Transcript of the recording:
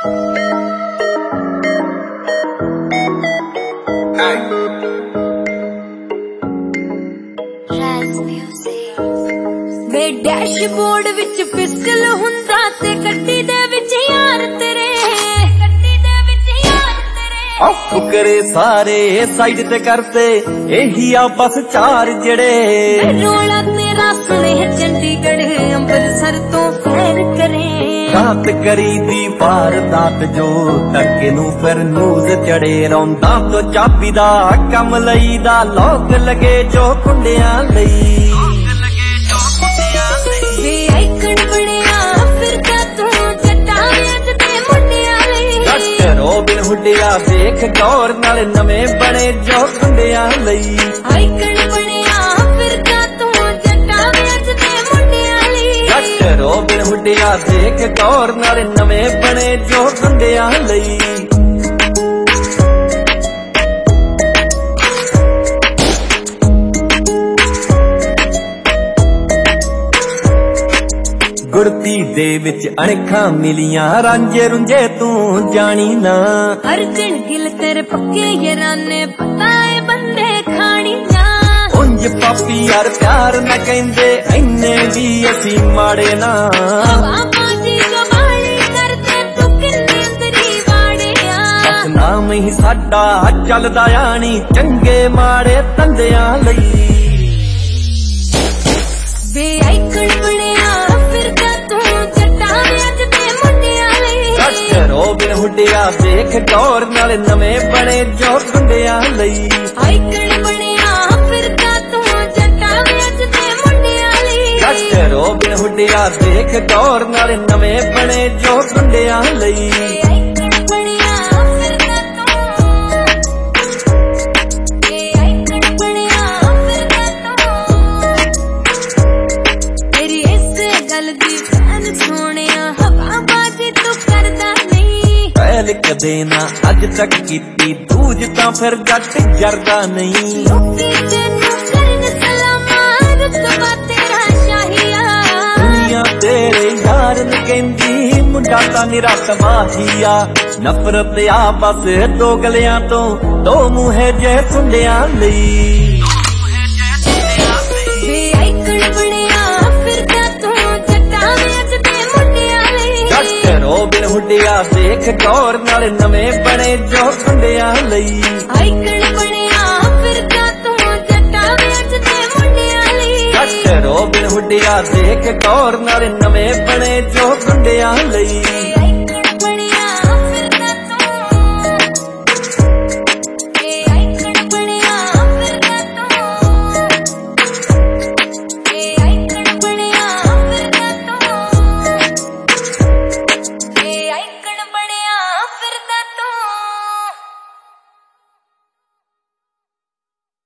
वे dashboard विच pistol हुंदा ते गड्डी दे विच यार तेरे, गड्डी दे विच यार तेरे। ऑफ करे सारे साइड ते करते यही आ बस चार जड़े। रोला तेरा सुने चंडीगढ़ अमृतसर तो फैर करे। रात करी दी वारदात जो तड़के नू फिर न्यूज चढ़े। रौंदा तो चाबी दा कम लई दा लोक लगे जो कुंडियां लई। रोबिन हुडिया देख गौर नाल नवें बने जो कुंडियां लई। आइकन बनिया फिरदा तू जट्टा विच ते मुंडियां लई। रोबिन हुडिया देख गौर नाल नवें बने जो कुंडियां लई। गुड़ती दे विच अणखा मिलियां रांझे रुंझे तू जानी ना। अर्जन गिल तेरे पक्के याराने पता है बंदे खानी ना। उंज पापी यार प्यार न कहंदे इन्ने भी असी माड़े ना। बाजी कमाली करते तू किन्ने अंदरी वाड़े आ। नाम ही साडा चलदा आनी चंगे माड़े तंदियां लई। वे आइकन बनिया फिरदा तू जट्टा विच ते मुंडियां लई। रोबिन हुडिया देख गौर नाल नवें बने जो कुंडियां लई। आइकन बनिया फिरदा तू जट्टा विच ते मुंडियां लई। रोबिन हुडिया देख गौर नाल नवें बने जो कुंडियां लई। कदे ना अज तक कीती दूज तां फिर जट जरदा नहीं। दुनिया तेरे यार न कहंदी मुंडा तां निरा तबाहिया। नफरत आ बस दो गलियां तो दो मुहे जे सुंडियां लई। रोबिन हुडिया देख गौर नाल नवें बने जो कुंडियां लई। आइकन बनिया फिरदा तू जट्टा विच ते मुंडियां लई। रोबिन हुडिया देख गौर नाल नवें बने जो कुंडियां लई।